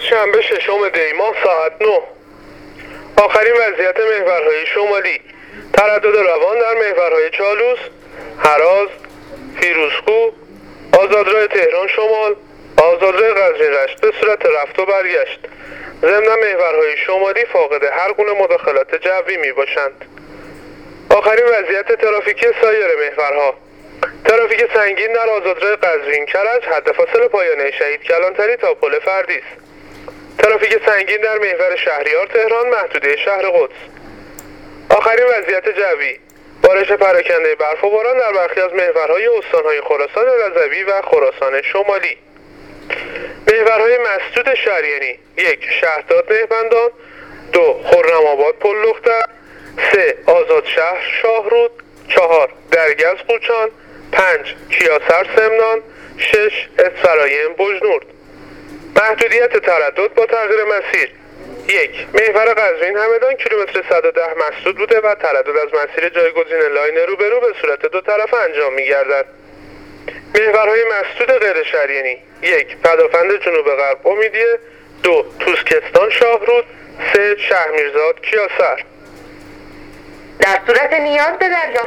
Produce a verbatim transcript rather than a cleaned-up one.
شنبه ششم دی ماه ساعت نه. آخرین وضعیت محورهای شمالی: تردد روان در محورهای چالوس، هراز، فیروزکوه، آزادراه تهران شمال، آزادراه قزوین رشت به صورت رفت و برگشت. ضمن محورهای شمالی فاقد هر گونه مداخلات جوی می باشند. آخرین وضعیت ترافیکی سایر محورها: ترافیک سنگین در آزادراه قزوین کرج حد فاصل پایانه شهید کلانتری تا پل فردیس. ترافیک سنگین در محور شهریار تهران محدوده شهر قدس. آخرین وضعیت جوی: بارش پراکنده برف و باران در برخی از محورهای استانهای خراسان رضوی و خراسان شمالی. محورهای مسدود شریانی: یک شهرداد نهبندان، دو خرم‌آباد پل لختر، سه آزاد شهر شاهرود، چهار درگز قوچان، پنج کیاسر سمنان، شش اسفراین بجنورد. محدودیت تردد با تغییر مسیر: یک محور قزوین همدان کیلومتر صد و ده مسدود بوده و تردد از مسیر جایگزین لاین روبرو به صورت دو طرفه انجام می گردد. محورهای مسدود غیر شریانی: یک پدافند جنوب غرب امیدیه، دو توسکستان شاهرود، سه شهرمیرزاد کیاسر. در صورت نیاز به دریافت